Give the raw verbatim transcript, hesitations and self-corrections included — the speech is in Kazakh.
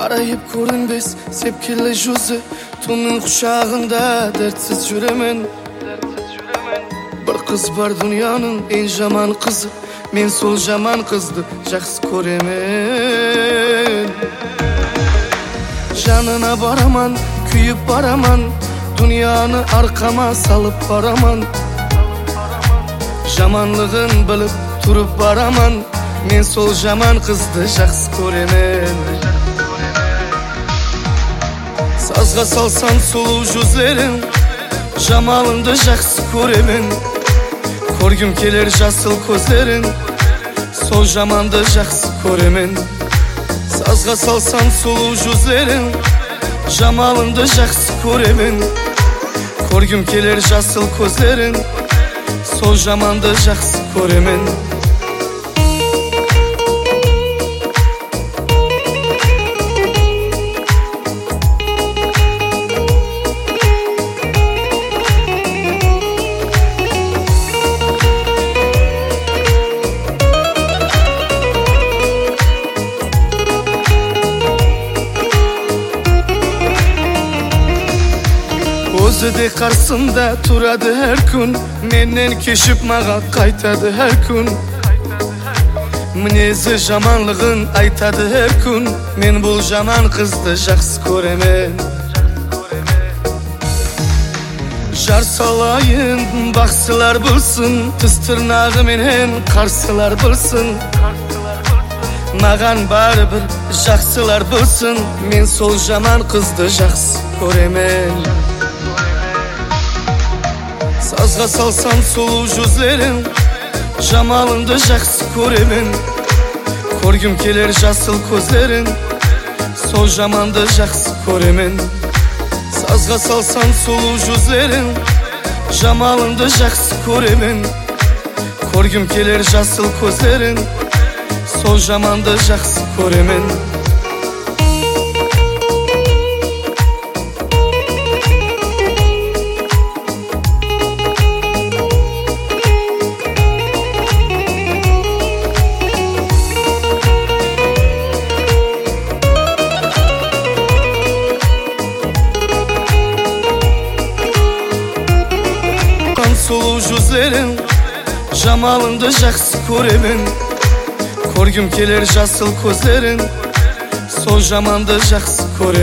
Karayip көрінбес сепкелі жүзі, түннің құшағында дәртсіз жүремен. Бір қыз бар дүнияның ең жаман қызы, мен сол жаман қызды жақсы көремін. Жанына бараман, күйіп бараман, дүнияны арқама салып бараман. Жаманлығын біліп тұрып бараман, мен сол жаман қызды жақсы көремін. Сазға салсан сұлу жүзлерің, жамалыңды жақсы көремін. Көргім келер жасыл көздерің, сол жаманды жақсы көремін. Сазға салсан сұлу жүзлерің, жамалыңды жақсы көремін. Көргім келер жасыл көздерің, сол жаманды жақсы көремін. Өзі де қарсында тұрады әр күн, менен кешіп маға қайтады әр күн. Мінезі жаманлығын айтады әр күн, мен бұл жаман қызды жақсы көремін. Жар салайын, бақсылар білсін, тіс тырнағы менен қарсылар білсін. Маған бәрібір жақсылар білсін, мен сол жаман қызды жақсы көремін. Сазға салсан сұлу жүзлерің, жамалыңды жақсы көремін. Көргім келер жасыл көздерің, сол жаманды жақсы көремін. Сазға салсан сұлу жүзлерің, жамалыңды жақсы көремін. Көргім келер жасыл көздерің, сол жаманды жақсы көремін. Сұлу жүзлерің, жамалыңды жақсы көремін. Көргім келер жасыл көздерің, сол жаманды жақсы көремін.